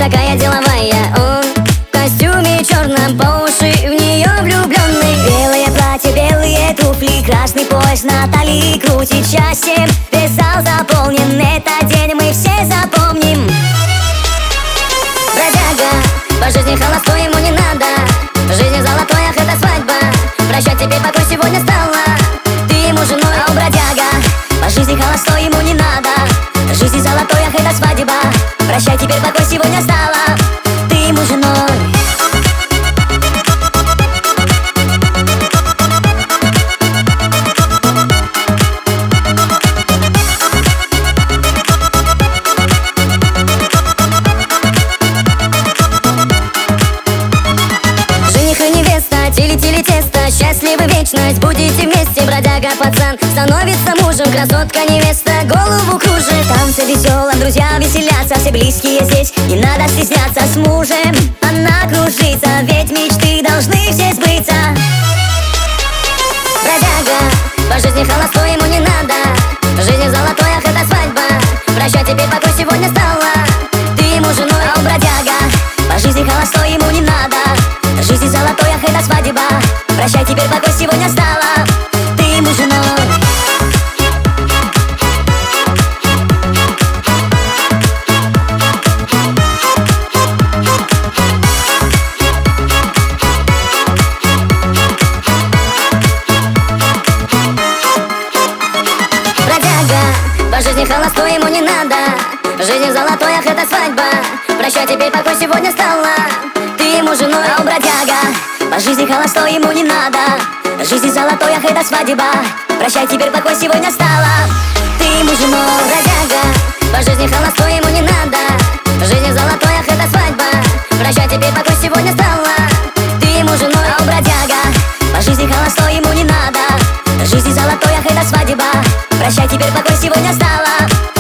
такая деловая. Он в костюме черном, по уши в нее влюбленный. Белое платье, белые туфли, красный пояс на талии, крутит счастьем. Весь зал заполнен, этот день мы все запомним. Бродяга, по жизни холостой, ему не надо. Жизнь золотой, ах, это свадьба. Прощать теперь покой сегодня стало. Ты ему женой, а он бродяга. По жизни холостой, ему не надо. Жизнь золотой, ах, это свадьба. Прощай, теперь покой сегодня стало. Ты ему женой. Тили-тили тесто, счастливы вечность, будете вместе. Бродяга пацан становится мужем, красотка невеста голову кружит. Танцы веселым, друзья веселятся, все близкие здесь, не надо стесняться. С мужем она кружится, ведь мечты должны все сбыться. Бродяга, по жизни холостой, ему не надо. Жизнь золотой, ах, это свадьба. Прощай, теперь покой сегодня стало. Ты ему женой, а он бродяга. По жизни холостой, ему не надо. Жизнь золотой, ах, это свадьба. Прощай, теперь покой сегодня стало. Ты ему женой. Бродяга, по жизни холостой, ему не надо. Жизнь золотой, ах, это свадьба. Прощай, теперь покой сегодня стало. Ты ему женой, а он бродяга. По жизни холостой, ему не надо. Жизнь золотой, ах, это свадьба. Прощай, теперь покой сегодня стало. Ты ему женой. Бродяга, по жизни холостой, ему не надо. Жизнь золотой, ах, это свадьба. Прощай, теперь покой сегодня стало. Ты ему женой, а он бродяга. По жизни холостой, ему не надо. Жизнь золотой, ах, это свадьба. Прощай, теперь покой сегодня стало.